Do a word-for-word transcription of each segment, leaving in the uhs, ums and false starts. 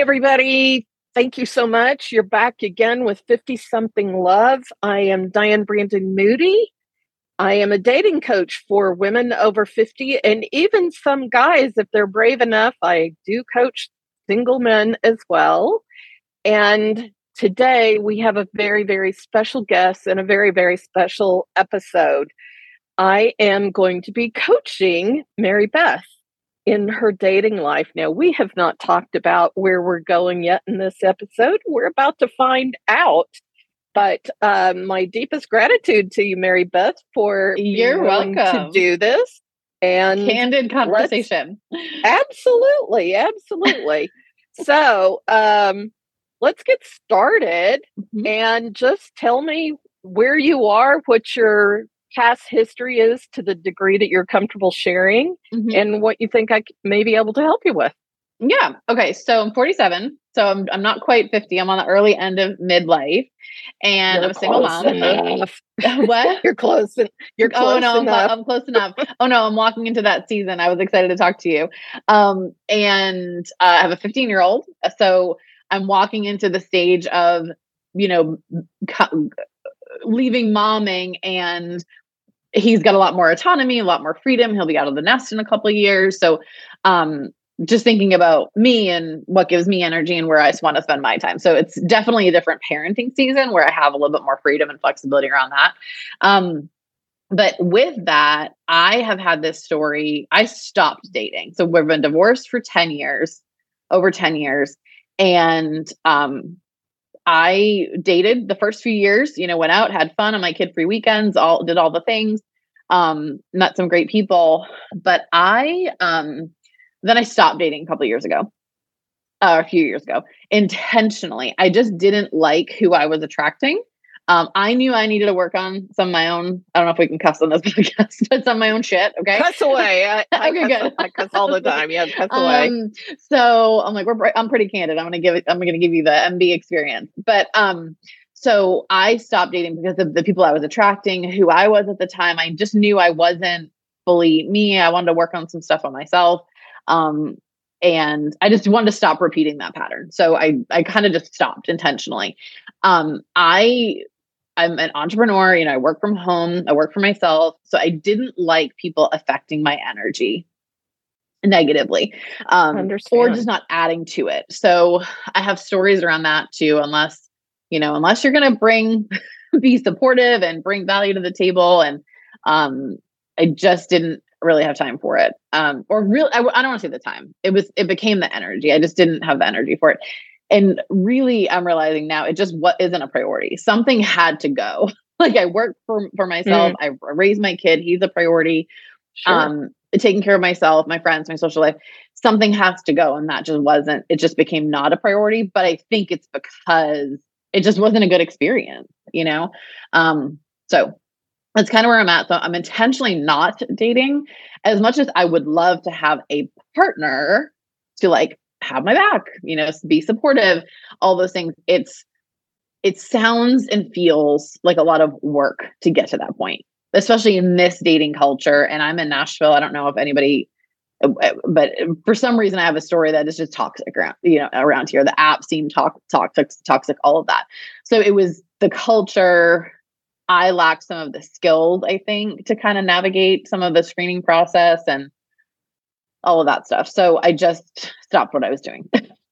everybody. Thank you so much. You're back again with fifty Something Love. I am Diane Brandon Moody. I am a dating coach for women over fifty, and even some guys, if they're brave enough. I do coach single men as well. And today we have a very, very special guest and a very, very special episode. I am going to be coaching Mary Beth in her dating life. Now, we have not talked about where we're going yet in this episode. We're about to find out. But um, my deepest gratitude to you, Mary Beth, for You're being willing welcome. to do this. And candid conversation. Absolutely, absolutely. So um, let's get started mm-hmm. and just tell me where you are, what your past history is to the degree that you're comfortable sharing, mm-hmm. and what you think I may be able to help you with. Yeah. Okay. So I'm forty-seven. So I'm I'm not quite fifty. I'm on the early end of midlife, and you're I'm a single mom. Enough. What? You're close. You're close oh no, enough. I'm, I'm close enough. Oh no, I'm walking into that season. I was excited to talk to you. Um, and uh, I have a fifteen year old. So I'm walking into the stage of, you know, co- leaving momming, and he's got a lot more autonomy, a lot more freedom. He'll be out of the nest in a couple of years. So, um, just thinking about me and what gives me energy and where I just want to spend my time. So it's definitely a different parenting season where I have a little bit more freedom and flexibility around that. Um, but with that, I have had this story. I stopped dating. So we've been divorced for ten years, over ten years. And, um, I dated the first few years, you know, went out, had fun on my kid-free weekends, all did all the things, um, met some great people. But I, um, then I stopped dating a couple of years ago, uh, a few years ago, intentionally. I just didn't like who I was attracting. Um, I knew I needed to work on some of my own, I don't know if we can cuss on this podcast, but some of my own shit. Okay. Cuss away. I, I, okay, cuss, good. I cuss all the time. Yeah. Cuss away. Um, so I'm like, we're, I'm pretty candid. I'm going to give it, I'm going to give you the M B experience. But, um, so I stopped dating because of the people I was attracting, who I was at the time. I just knew I wasn't fully me. I wanted to work on some stuff on myself. Um, and I just wanted to stop repeating that pattern. So I, I kind of just stopped intentionally. Um, I, I'm an entrepreneur, you know, I work from home, I work for myself. So I didn't like people affecting my energy negatively, um, or just not adding to it. So I have stories around that too, unless, you know, unless you're going to bring, be supportive and bring value to the table. And, um, I just didn't really have time for it. Um, or really, I, I don't want to say the time. It was, it became the energy. I just didn't have the energy for it. And really, I'm realizing now it just what isn't a priority. Something had to go. Like I work for, for myself. Mm. I raised my kid. He's a priority. Sure. Um, taking care of myself, my friends, my social life. Something has to go. And that just wasn't, it just became not a priority. But I think it's because it just wasn't a good experience, you know? Um, so that's kind of where I'm at. So I'm intentionally not dating as much as I would love to have a partner to like have my back, you know, be supportive, all those things. It's, it sounds and feels like a lot of work to get to that point, especially in this dating culture. And I'm in Nashville. I don't know if anybody, but for some reason I have a story that is just toxic around, you know, around here. The app seemed to- toxic, toxic, all of that. So it was the culture. I lacked some of the skills, I think, to kind of navigate some of the screening process and all of that stuff. So I just stopped what I was doing.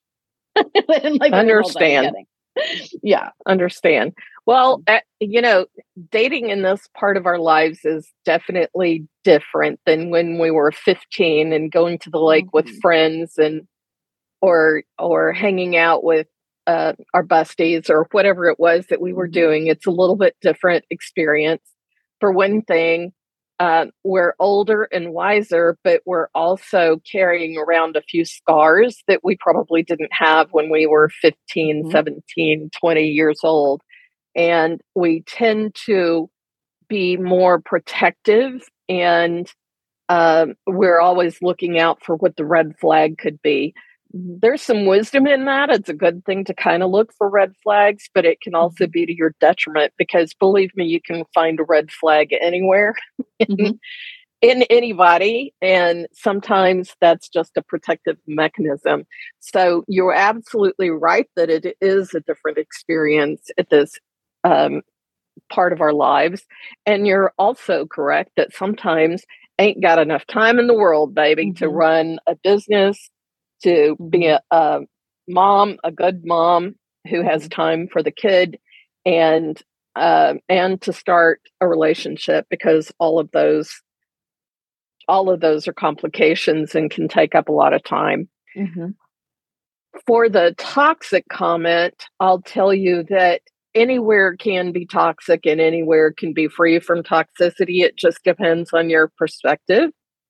like Understand. Yeah. Understand. Well, uh, you know, dating in this part of our lives is definitely different than when we were fifteen and going to the lake mm-hmm. with friends and, or, or hanging out with uh, our besties or whatever it was that we were doing. It's a little bit different experience. For one thing, uh, we're older and wiser, but we're also carrying around a few scars that we probably didn't have when we were fifteen, mm-hmm. seventeen, twenty years old. And we tend to be more protective, and um, we're always looking out for what the red flag could be. There's some wisdom in that. It's a good thing to kind of look for red flags, but it can also be to your detriment because believe me, you can find a red flag anywhere. Mm-hmm. in anybody. And sometimes that's just a protective mechanism. So you're absolutely right that it is a different experience at this um, part of our lives. And you're also correct that sometimes ain't got enough time in the world, baby, mm-hmm. to run a business, to be a, a mom, a good mom who has time for the kid, and uh, and to start a relationship, because all of those all of those are complications and can take up a lot of time. Mm-hmm. For the toxic comment, I'll tell you that anywhere can be toxic and anywhere can be free from toxicity. It just depends on your perspective.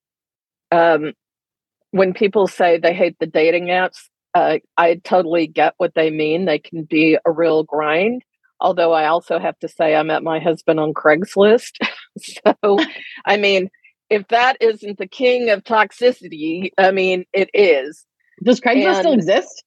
Um, when people say they hate the dating apps, uh, I totally get what they mean. They can be a real grind. Although I also have to say I met my husband on Craigslist. So, I mean, if that isn't the king of toxicity, I mean, it is. Does Craigslist and, still exist?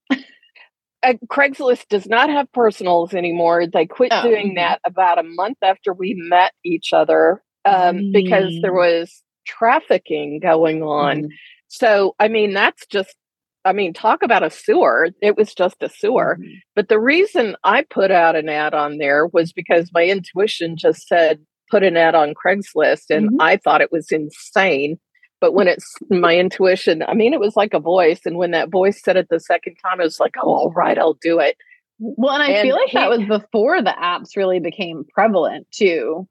Uh, Craigslist does not have personals anymore. They quit oh, doing mm-hmm. that about a month after we met each other um, mm. because there was trafficking going on. Mm. So, I mean, that's just, I mean, talk about a sewer. It was just a sewer. Mm. But the reason I put out an ad on there was because my intuition just said, put an ad on Craigslist. And mm-hmm. I thought it was insane. But when it's my intuition, I mean, it was like a voice. And when that voice said it the second time, it was like, oh, all right, I'll do it. Well, and I and feel like he, that was before the apps really became prevalent too.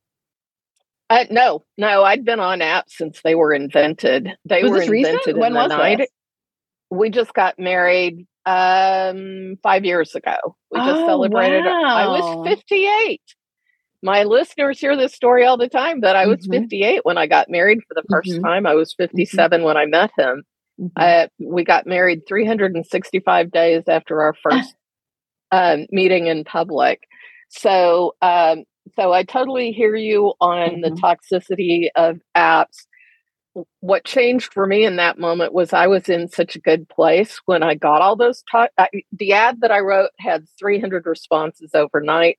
Uh, no, no, I'd been on apps since they were invented. They was were this invented recent? When in the was night. This? We just got married um, five years ago. We just oh, celebrated. Wow. I was fifty-eight. My listeners hear this story all the time, that I was mm-hmm. fifty-eight when I got married for the first mm-hmm. time. I was fifty-seven mm-hmm. when I met him. Mm-hmm. Uh, we got married three hundred sixty-five days after our first um, meeting in public. So, um, so I totally hear you on mm-hmm. the toxicity of apps. What changed for me in that moment was I was in such a good place when I got all those. To- I, the ad that I wrote had three hundred responses overnight.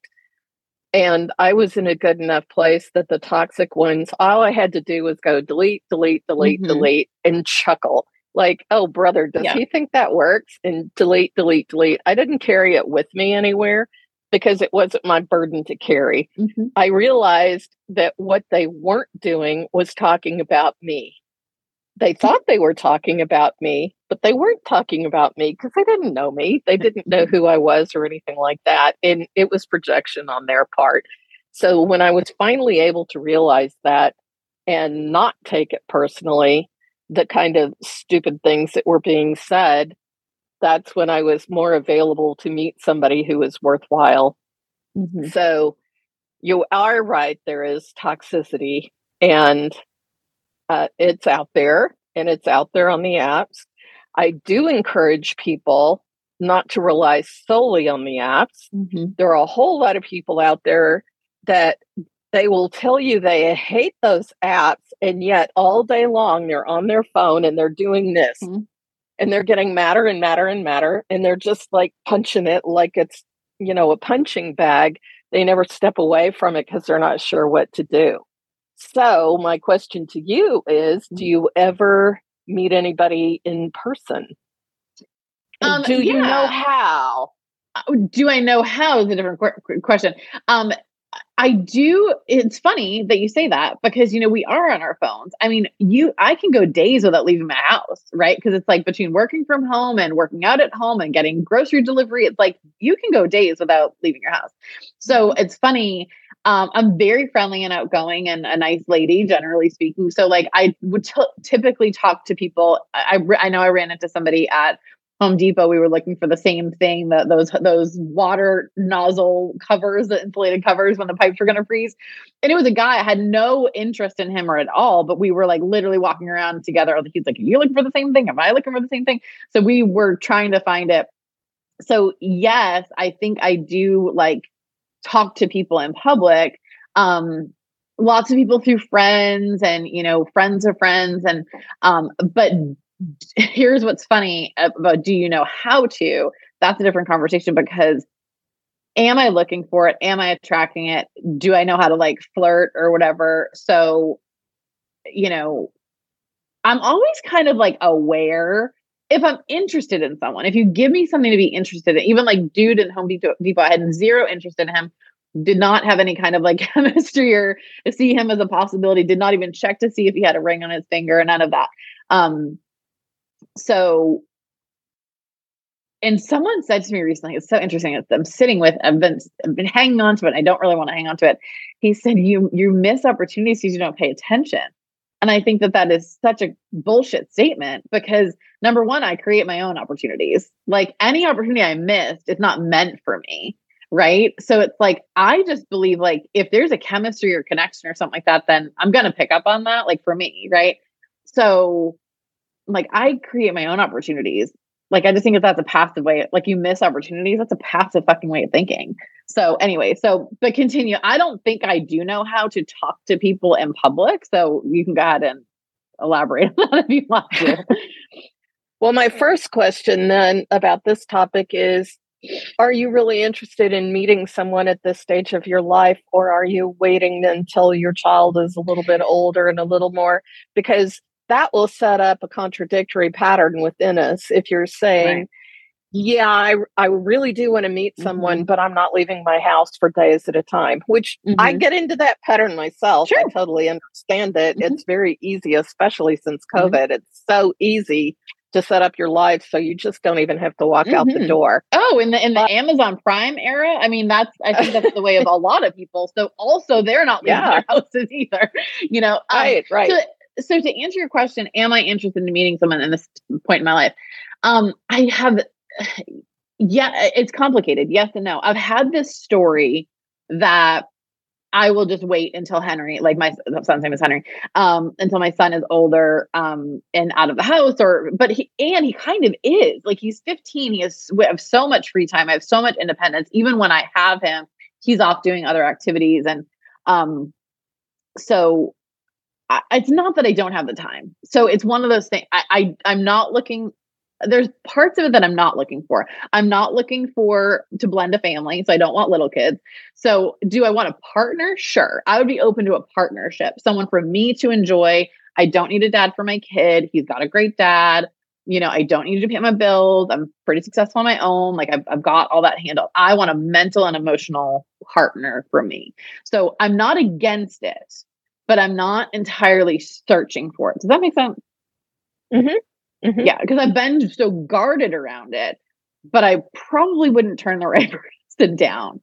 And I was in a good enough place that the toxic ones, all I had to do was go delete, delete, delete, mm-hmm. delete, and chuckle. Like, oh, brother, does yeah. he think that works? And delete, delete, delete. I didn't carry it with me anywhere because it wasn't my burden to carry. Mm-hmm. I realized that what they weren't doing was talking about me. They thought they were talking about me, but they weren't talking about me because they didn't know me. They didn't know who I was or anything like that. And it was projection on their part. So when I was finally able to realize that and not take it personally, the kind of stupid things that were being said, that's when I was more available to meet somebody who was worthwhile. Mm-hmm. So you are right. There is toxicity, and Uh, it's out there, and it's out there on the apps. I do encourage people not to rely solely on the apps. Mm-hmm. There are a whole lot of people out there that they will tell you they hate those apps, and yet all day long they're on their phone and they're doing this. Mm-hmm. And they're getting madder and madder and madder, and they're just like punching it like it's, you know, a punching bag. They never step away from it because they're not sure what to do. So my question to you is, do you ever meet anybody in person? Um, do yeah. you know how? Do I know how is a different qu- question. Um, I do. It's funny that you say that because, you know, we are on our phones. I mean, you, I can go days without leaving my house, right? Because it's like between working from home and working out at home and getting grocery delivery, it's like you can go days without leaving your house. So it's funny. Um, I'm very friendly and outgoing and a nice lady, generally speaking. So like I would t- typically talk to people. I, I know I ran into somebody at Home Depot. We were looking for the same thing, that those those water nozzle covers, the insulated covers when the pipes were going to freeze. And it was a guy. I had no interest in him or at all, but we were like literally walking around together. He's like, "Are you looking for the same thing? Am I looking for the same thing?" So we were trying to find it. So yes, I think I do like talk to people in public. Um, lots of people through friends and, you know, friends of friends. And, um, but here's what's funny about, do you know how to? That's a different conversation, because am I looking for it? Am I attracting it? Do I know how to like flirt or whatever? So you know, I'm always kind of like aware if I'm interested in someone. If you give me something to be interested in, even like dude in Home Depot, Depot I had zero interest in him, did not have any kind of like chemistry or see him as a possibility, did not even check to see if he had a ring on his finger, none of that. Um, so, and someone said to me recently, it's so interesting. It's, I'm sitting with, I've been, I've been hanging on to it. I don't really want to hang on to it. He said, you, you miss opportunities because you don't pay attention. And I think that that is such a bullshit statement because number one, I create my own opportunities. Like any opportunity I missed is not meant for me. Right. So it's like, I just believe like if there's a chemistry or connection or something like that, then I'm going to pick up on that. Like for me. Right. So like I create my own opportunities. Like, I just think that that's a passive way. Like you miss opportunities. That's a passive fucking way of thinking. So anyway, so, but continue. I don't think I do know how to talk to people in public. So you can go ahead and elaborate on that if you want to. Well, my first question then about this topic is, are you really interested in meeting someone at this stage of your life, or are you waiting until your child is a little bit older and a little more? Because that will set up a contradictory pattern within us. If you're saying, right. yeah, I, I really do want to meet someone, mm-hmm. but I'm not leaving my house for days at a time, which mm-hmm. I get into that pattern myself. Sure. I totally understand it. Mm-hmm. It's very easy, especially since COVID. Mm-hmm. It's so easy to set up your life so you just don't even have to walk mm-hmm. out the door. Oh, in the in the but, Amazon Prime era, I mean, that's I think that's the way of a lot of people. So also they're not leaving yeah. their houses either. You know, um, right, right. So, so to answer your question, am I interested in meeting someone in this point in my life? Um, I have, yeah, it's complicated. Yes and no. I've had this story that I will just wait until Henry, like my son's name is Henry, um, until my son is older um, and out of the house. Or, but he and he kind of is like he's fifteen. He has we have so much free time. I have so much independence. Even when I have him, he's off doing other activities, and um, so. I, it's not that I don't have the time. So it's one of those things. I, I I'm not looking. There's parts of it that I'm not looking for. I'm not looking for to blend a family. So I don't want little kids. So do I want a partner? Sure. I would be open to a partnership. Someone for me to enjoy. I don't need a dad for my kid. He's got a great dad. You know, I don't need to pay my bills. I'm pretty successful on my own. Like I've, I've got all that handled. I want a mental and emotional partner for me. So I'm not against it, but I'm not entirely searching for it. Does that make sense? Mm-hmm. Mm-hmm. Yeah, because I've been so guarded around it, but I probably wouldn't turn the right person down.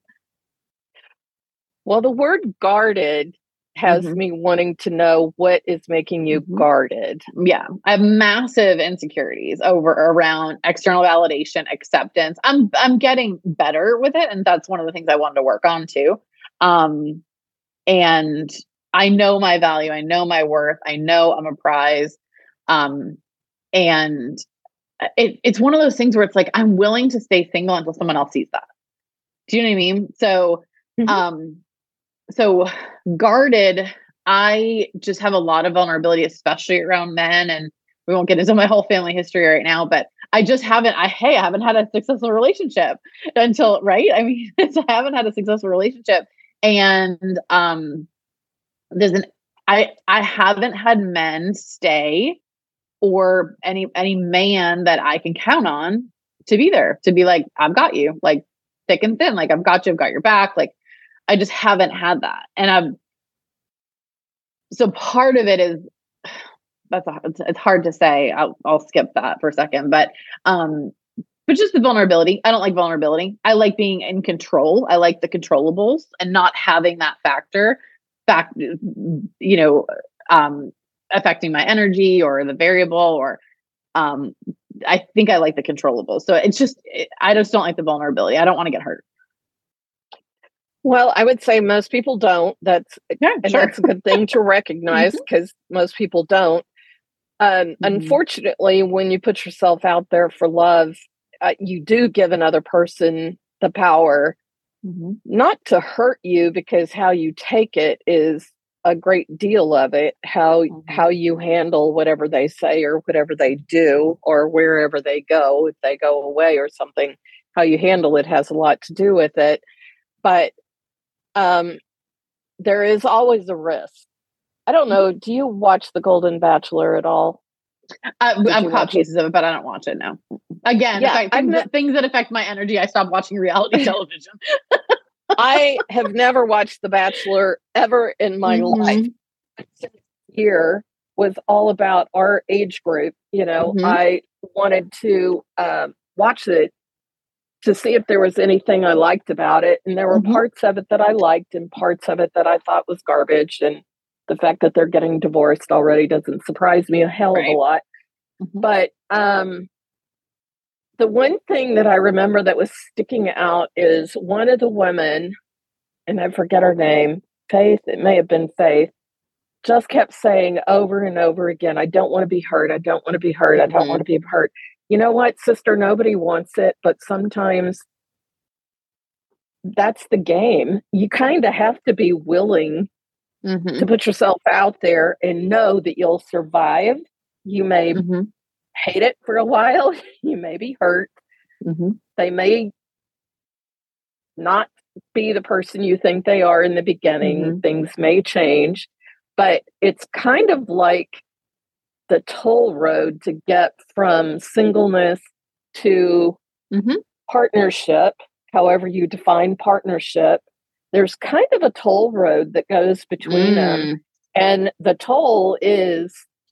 Well, the word guarded has mm-hmm. me wanting to know what is making you mm-hmm. guarded. Yeah, I have massive insecurities over around external validation, acceptance. I'm I'm getting better with it, and that's one of the things I wanted to work on too. Um, and I know my value. I know my worth. I know I'm a prize. Um, and it, it's one of those things where it's like, I'm willing to stay single until someone else sees that. Do you know what I mean? So, mm-hmm. um, so guarded, I just have a lot of vulnerability, especially around men. And we won't get into my whole family history right now, but I just haven't, I, hey, I haven't had a successful relationship until, right. I mean, I haven't had a successful relationship. And, um, there's an, I, I haven't had men stay or any, any man that I can count on to be there, to be like, I've got you, like thick and thin, like I've got you, I've got your back. Like, I just haven't had that. And I've, so part of it is, that's, a, it's, it's hard to say. I'll, I'll skip that for a second, but, um, but just the vulnerability. I don't like vulnerability. I like being in control. I like the controllables and not having that factor back, you know, um, affecting my energy or the variable or, um, I think I like the controllables. So it's just, it, I just don't like the vulnerability. I don't want to get hurt. Well, I would say most people don't. That's, yeah, and sure. That's a good thing to recognize because mm-hmm. most people don't. Um, mm-hmm. Unfortunately, when you put yourself out there for love, uh, you do give another person the power mm-hmm. not to hurt you, because how you take it is a great deal of it. How mm-hmm. how you handle whatever they say or whatever they do or wherever they go, if they go away or something, how you handle it has a lot to do with it. But um, there is always a risk. I don't know. Do you watch The Golden Bachelor at all? I, I've caught pieces it? of it, but I don't watch it now. Again, yeah, fact, things, ne- that, things that affect my energy, I stop watching reality television. I have never watched The Bachelor ever in my mm-hmm. life. This year was all about our age group. You know, mm-hmm. I wanted to uh, watch it to see if there was anything I liked about it. And there were mm-hmm. parts of it that I liked and parts of it that I thought was garbage. And the fact that they're getting divorced already doesn't surprise me a hell right. of a lot. Mm-hmm. But um, the one thing that I remember that was sticking out is one of the women, and I forget her name, Faith, it may have been Faith, just kept saying over and over again, I don't want to be hurt. I don't want to be hurt. I don't mm-hmm. want to be hurt. You know what, sister, nobody wants it, but sometimes that's the game. You kind of have to be willing mm-hmm. to put yourself out there and know that you'll survive. You may mm-hmm. hate it for a while. You may be hurt. Mm-hmm. They may not be the person you think they are in the beginning. Mm-hmm. Things may change, but it's kind of like the toll road to get from singleness to mm-hmm. partnership, however you define partnership. There's kind of a toll road that goes between mm. them. And the toll is,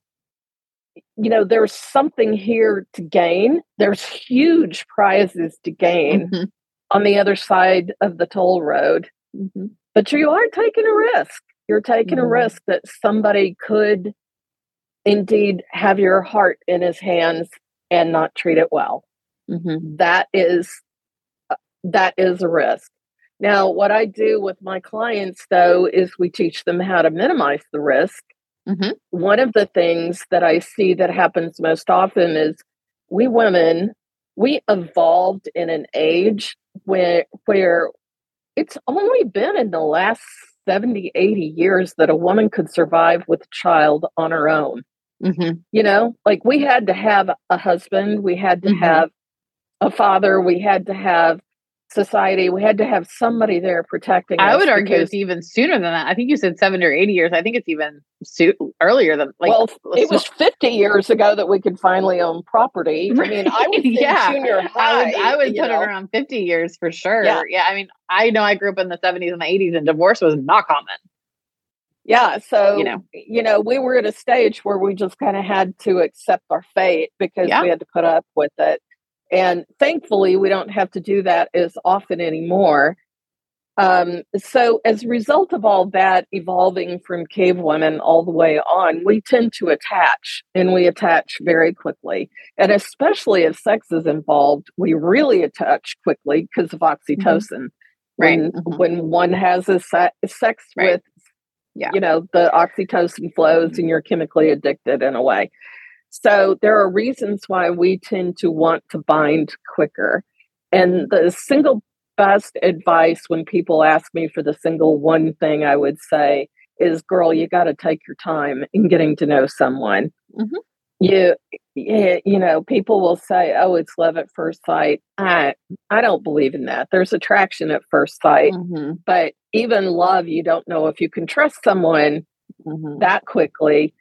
you know, there's something here to gain. There's huge prizes to gain mm-hmm. on the other side of the toll road. Mm-hmm. But you are taking a risk. You're taking mm-hmm. a risk that somebody could indeed have your heart in his hands and not treat it well. Mm-hmm. That is uh, that is a risk. Now, what I do with my clients, though, is we teach them how to minimize the risk. Mm-hmm. One of the things that I see that happens most often is we women, we evolved in an age where, where it's only been in the last seventy, eighty years that a woman could survive with a child on her own. Mm-hmm. You know, like we had to have a husband, we had to mm-hmm. have a father, we had to have society, we had to have somebody there protecting I us. I would argue it's even sooner than that. I think you said seventy or eighty years. I think it's even su- earlier than like. Well, it was fifty years ago that we could finally own property. I mean, I was in yeah. junior high. I would, I would put know. it around fifty years for sure. Yeah. yeah. I mean, I know I grew up in the seventies and the eighties and divorce was not common. Yeah. So, you know, you know, we were at a stage where we just kind of had to accept our fate because yeah. we had to put up with it. And thankfully, we don't have to do that as often anymore. Um, so as a result of all that evolving from cave women all the way on, we tend to attach, and we attach very quickly. And especially if sex is involved, we really attach quickly because of oxytocin. Mm-hmm. Right. When, mm-hmm. when one has a se- sex right. with, yeah. you know, the oxytocin flows and you're chemically addicted in a way. So there are reasons why we tend to want to bind quicker. And the single best advice when people ask me for the single one thing I would say is, girl, you got to take your time in getting to know someone. Mm-hmm. You, you, you know, people will say, oh, it's love at first sight. I, I don't believe in that. There's attraction at first sight, mm-hmm. but even love, you don't know if you can trust someone mm-hmm. that quickly.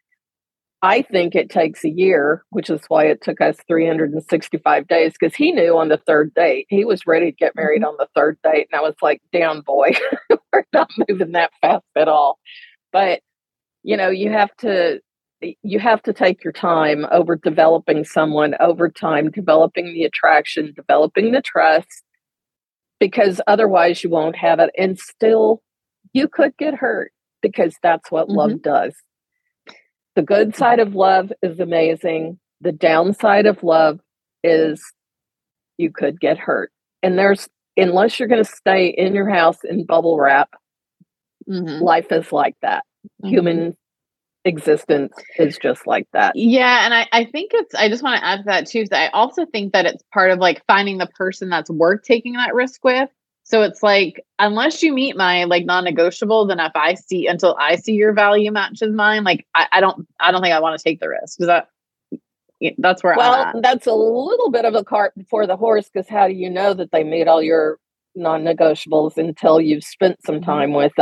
I think it takes a year, which is why it took us three hundred sixty-five days, because he knew on the third date. He was ready to get married on the third date. And I was like, damn, boy, we're not moving that fast at all. But, you know, you have to, you have to take your time over developing someone over time, developing the attraction, developing the trust, because otherwise you won't have it. And still, you could get hurt because that's what mm-hmm. love does. The good side of love is amazing. The downside of love is you could get hurt. And there's, unless you're going to stay in your house in bubble wrap, mm-hmm. life is like that. Mm-hmm. Human existence is just like that. Yeah. And I, I think it's, I just want to add to that too. So I also think that it's part of like finding the person that's worth taking that risk with. So it's like, unless you meet my like non-negotiables, and if I see, until I see your value matches mine, like I, I don't, I don't think I want to take the risk, because that, that's where well, I'm at. That's a little bit of a cart before the horse, because how do you know that they meet all your non-negotiables until you've spent some time with them?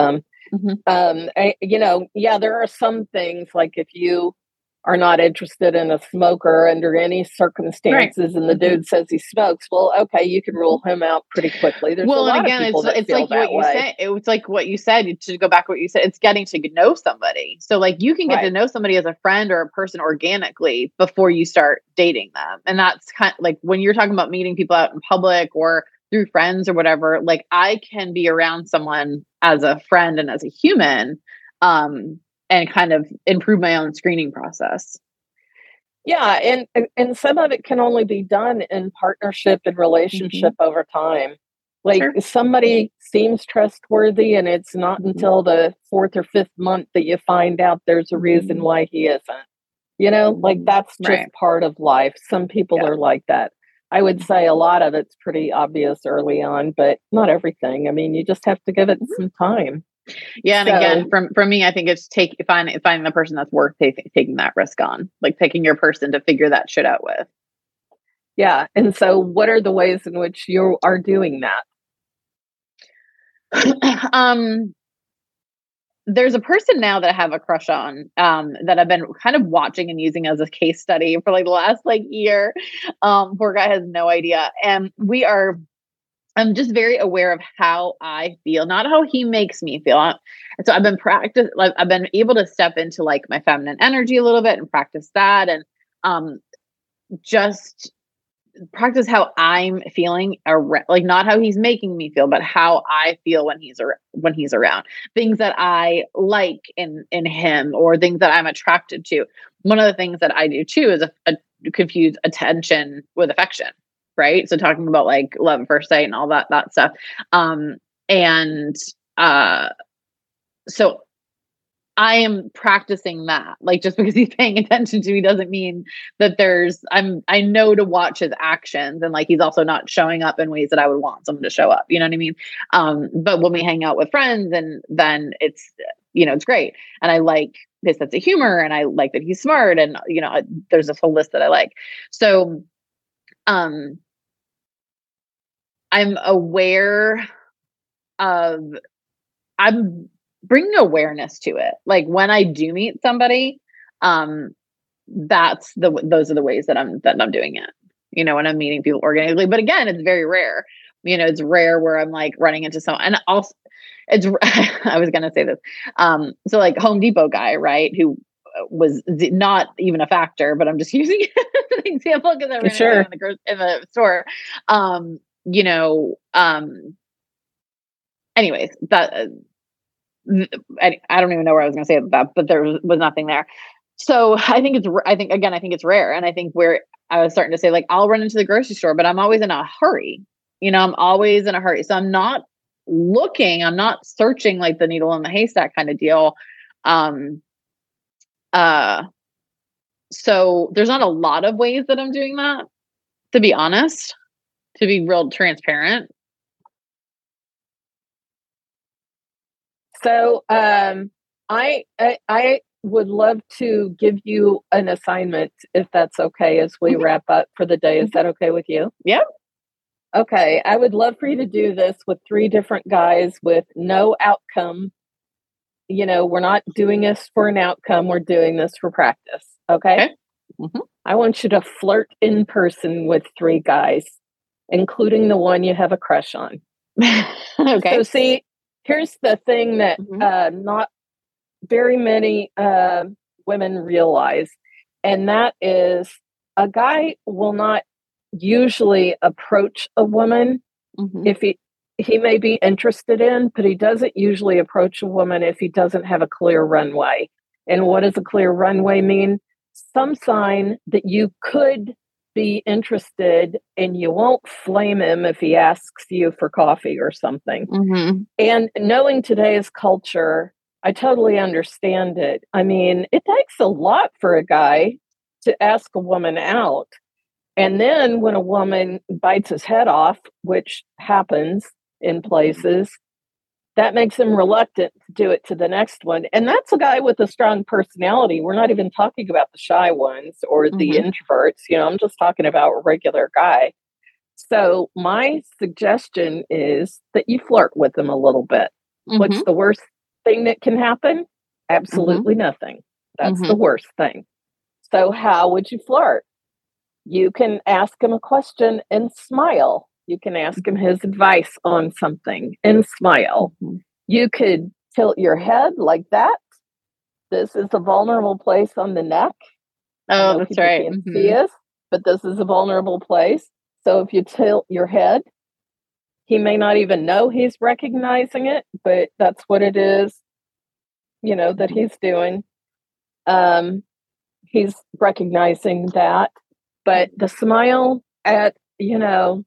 Mm-hmm. Um, I, you know, yeah, there are some things like if you are not interested in a smoker under any circumstances, right. and the mm-hmm. dude says he smokes, well, okay, you can rule him out pretty quickly. There's well, a lot and again, of people it's, that it's feel like that what you way. said. It's like what you said. To go back to what you said, it's getting to know somebody. So, like, you can get right. to know somebody as a friend or a person organically before you start dating them, and that's kind of like when you're talking about meeting people out in public or through friends or whatever. Like, I can be around someone as a friend and as a human, um, and kind of improve my own screening process. Yeah, and and some of it can only be done in partnership and relationship mm-hmm. over time. Like sure. somebody seems trustworthy, and it's not mm-hmm. until the fourth or fifth month that you find out there's a reason mm-hmm. why he isn't. You know, like that's just right. part of life. Some people yeah. are like that. I would say a lot of it's pretty obvious early on, but not everything. I mean, you just have to give it mm-hmm. some time. Yeah, and so, again, from for me, I think it's take finding finding the person that's worth taking taking that risk on, like picking your person to figure that shit out with. Yeah, and so what are the ways in which you are doing that? um, there's a person now that I have a crush on, um, that I've been kind of watching and using as a case study for like the last like year. Um, poor guy has no idea, and we are. I'm just very aware of how I feel, not how he makes me feel. And so I've been practice, like I've been able to step into like my feminine energy a little bit and practice that, and um, just practice how I'm feeling, ar- like not how he's making me feel, but how I feel when he's ar- when he's around. Things that I like in in him, or things that I'm attracted to. One of the things that I do too is a, a confuse attention with affection. Right. So talking about like love at first sight and all that, that stuff. Um, and, uh, so I am practicing that. Like, just because he's paying attention to me doesn't mean that there's, I'm, I know to watch his actions, and like, he's also not showing up in ways that I would want someone to show up. You know what I mean? Um, but when we hang out with friends, and then it's, you know, it's great. And I like his sense of humor, and I like that he's smart, and, you know, there's this whole list that I like. So, um, I'm aware of, I'm bringing awareness to it. Like when I do meet somebody, um, that's the, those are the ways that I'm, that I'm doing it, you know, when I'm meeting people organically. But again, it's very rare, you know, it's rare where I'm like running into someone. And also it's, I was going to say this. Um, so like Home Depot guy, right, who was not even a factor, but I'm just using it as an example because I ran sure. into him in the, gro- in the store. Um, you know, um, anyways, that, uh, I, I don't even know where I was going to say that, but there was, was nothing there. So I think it's, I think, again, I think it's rare. And I think where I was starting to say, like, I'll run into the grocery store, but I'm always in a hurry. You know, I'm always in a hurry. So I'm not looking, I'm not searching like the needle in the haystack kind of deal. Um, uh, so there's not a lot of ways that I'm doing that, to be honest. To be real transparent. So um, I, I I would love to give you an assignment, if that's okay, as we wrap up for the day. Is that okay with you? Yep. Okay. I would love for you to do this with three different guys with no outcome. You know, we're not doing this for an outcome. We're doing this for practice. Okay. Okay. Mm-hmm. I want you to flirt in person with three guys, including the one you have a crush on. Okay. So see, here's the thing that mm-hmm. uh, not very many uh, women realize, and that is a guy will not usually approach a woman mm-hmm. if he he may be interested in, but he doesn't usually approach a woman if he doesn't have a clear runway. And what does a clear runway mean? Some sign that you could be interested, and you won't flame him if he asks you for coffee or something. Mm-hmm. And knowing today's culture, I totally understand it. I mean, it takes a lot for a guy to ask a woman out. And then when a woman bites his head off, which happens in places, that makes him reluctant to do it to the next one. And that's a guy with a strong personality. We're not even talking about the shy ones or mm-hmm. the introverts. You know, I'm just talking about a regular guy. So my suggestion is that you flirt with him a little bit. Mm-hmm. What's the worst thing that can happen? Absolutely mm-hmm. nothing. That's mm-hmm. the worst thing. So how would you flirt? You can ask him a question and smile. You can ask him his advice on something and smile. Mm-hmm. You could tilt your head like that. This is a vulnerable place on the neck. Oh, that's people right. Can't mm-hmm. see us, but this is a vulnerable place. So if you tilt your head, he may not even know he's recognizing it, but that's what it is, you know, that he's doing. Um, he's recognizing that. But the smile at, you know,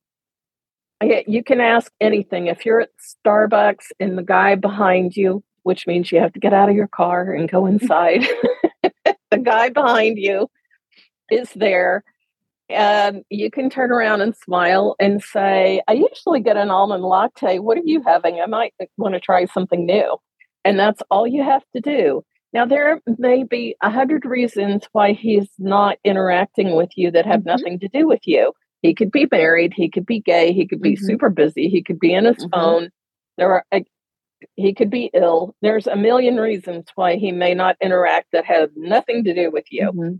you can ask anything. If you're at Starbucks and the guy behind you, which means you have to get out of your car and go inside, the guy behind you is there. Um, you can turn around and smile and say, I usually get an almond latte. What are you having? I might want to try something new. And that's all you have to do. Now, there may be a hundred reasons why he's not interacting with you that have mm-hmm. nothing to do with you. He could be married. He could be gay. He could be mm-hmm. super busy. He could be in his mm-hmm. phone. There are, uh, he could be ill. There's a million reasons why he may not interact that have nothing to do with you. Mm-hmm.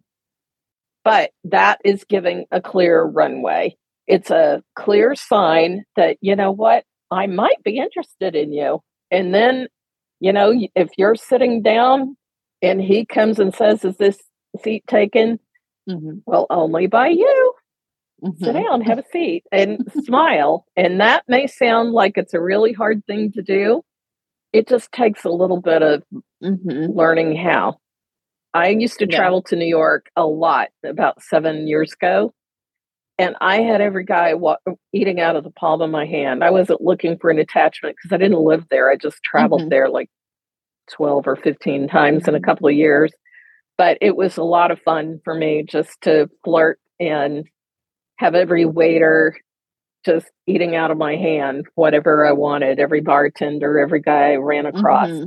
But that is giving a clear runway. It's a clear sign that, you know what, I might be interested in you. And then, you know, if you're sitting down and he comes and says, is this seat taken? Mm-hmm. Well, only by you. Mm-hmm. Sit down, have a seat, and smile. And that may sound like it's a really hard thing to do. It just takes a little bit of mm-hmm. learning how. I used to yeah. travel to New York a lot about seven years ago. And I had every guy wa- eating out of the palm of my hand. I wasn't looking for an attachment because I didn't live there. I just traveled mm-hmm. there like twelve or fifteen times mm-hmm. in a couple of years. But it was a lot of fun for me just to flirt and have every waiter just eating out of my hand, whatever I wanted, every bartender, every guy I ran across. Mm-hmm.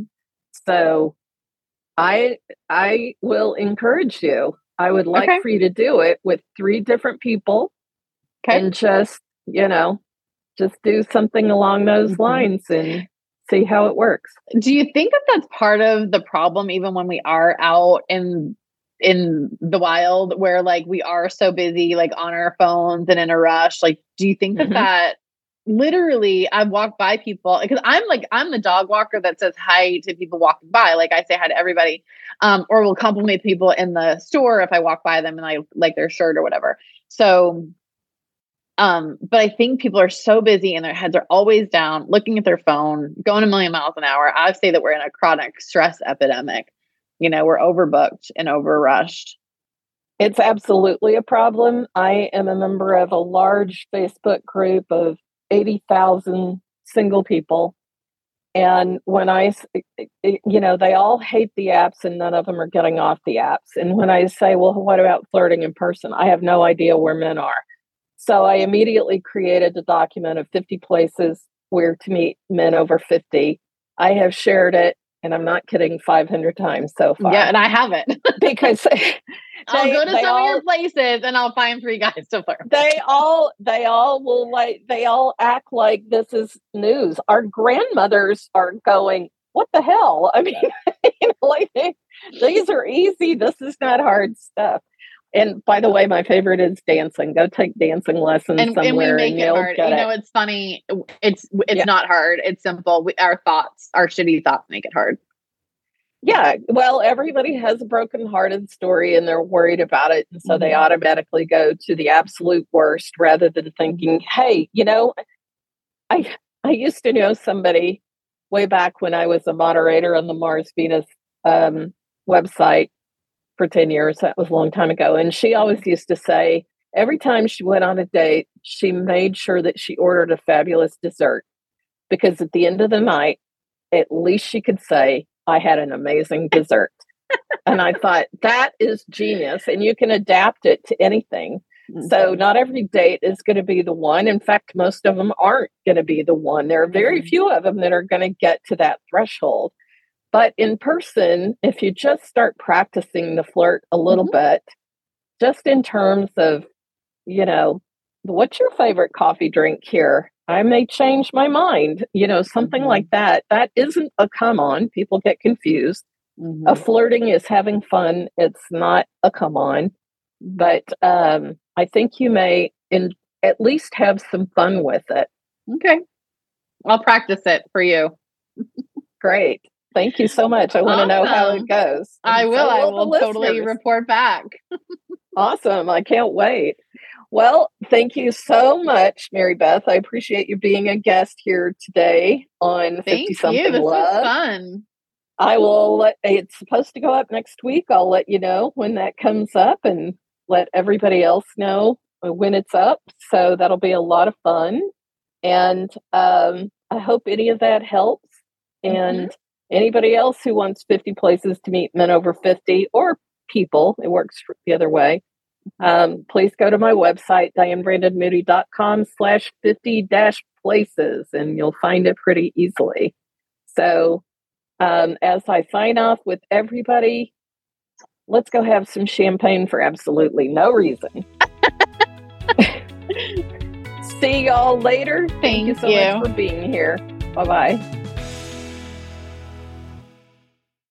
So I I will encourage you. I would like okay. for you to do it with three different people okay. and just, you know, just do something along those mm-hmm. lines and see how it works. Do you think that that's part of the problem, even when we are out in in the wild, where like we are so busy, like on our phones and in a rush? Like, do you think that mm-hmm. that literally, I've walked by people because I'm like, I'm the dog walker that says hi to people walking by. Like I say hi to everybody, um, or will compliment people in the store if I walk by them and I like their shirt or whatever. So, um, but I think people are so busy and their heads are always down, looking at their phone, going a million miles an hour. I say that we're in a chronic stress epidemic. You know, we're overbooked and overrushed. It's absolutely a problem. I am a member of a large Facebook group of eighty thousand single people. And when I, you know, they all hate the apps and none of them are getting off the apps. And when I say, well, what about flirting in person? I have no idea where men are. So I immediately created a document of fifty places where to meet men over fifty. I have shared it, and I'm not kidding, five hundred times so far. Yeah, and I haven't. because they, I'll go to some all, of your places and I'll find three guys to flirt. They all, they all will like, they all act like this is news. Our grandmothers are going, what the hell? I mean, you know, like, these are easy. This is not hard stuff. And by the way, my favorite is dancing. Go take dancing lessons and, somewhere. And we make and it hard. You know, it. It's funny. It's it's yeah. not hard. It's simple. We, our thoughts, our shitty thoughts make it hard. Yeah. Well, everybody has a broken-hearted story and they're worried about it. And so mm-hmm. they automatically go to the absolute worst rather than thinking, hey, you know, I I used to know somebody way back when I was a moderator on the Mars Venus um, website for ten years. That was a long time ago. And she always used to say, every time she went on a date, she made sure that she ordered a fabulous dessert. Because at the end of the night, at least she could say, I had an amazing dessert. And I thought, that is genius. And you can adapt it to anything. Mm-hmm. So not every date is going to be the one. In fact, most of them aren't going to be the one. There are very mm-hmm. few of them that are going to get to that threshold. But in person, if you just start practicing the flirt a little mm-hmm. bit, just in terms of, you know, what's your favorite coffee drink here? I may change my mind, you know, something Mhm. like that. That isn't a come on. People get confused. A Mhm. flirting is having fun. It's not a come on. But um, I think you may in, at least have some fun with it. Okay. I'll practice it for you. Great. Thank you so much. I want to know how it Awesome. goes. I And will. so I will will the totally listeners. report back. Awesome. I can't wait. Well, thank you so much, Mary Beth. I appreciate you being a guest here today on fifty Thank you. Something This was Love. fun. I will let, it's supposed to go up next week. I'll let you know when that comes up and let everybody else know when it's up. So that'll be a lot of fun. And um, I hope any of that helps. And mm-hmm. anybody else who wants fifty places to meet men over fifty or people, it works the other way. Um, please go to my website, diane brandon moody dot com slash fifty dash places, and you'll find it pretty easily. So um, as I sign off with everybody, let's go have some champagne for absolutely no reason. See y'all later. Thank, Thank you so you. much for being here. Bye-bye.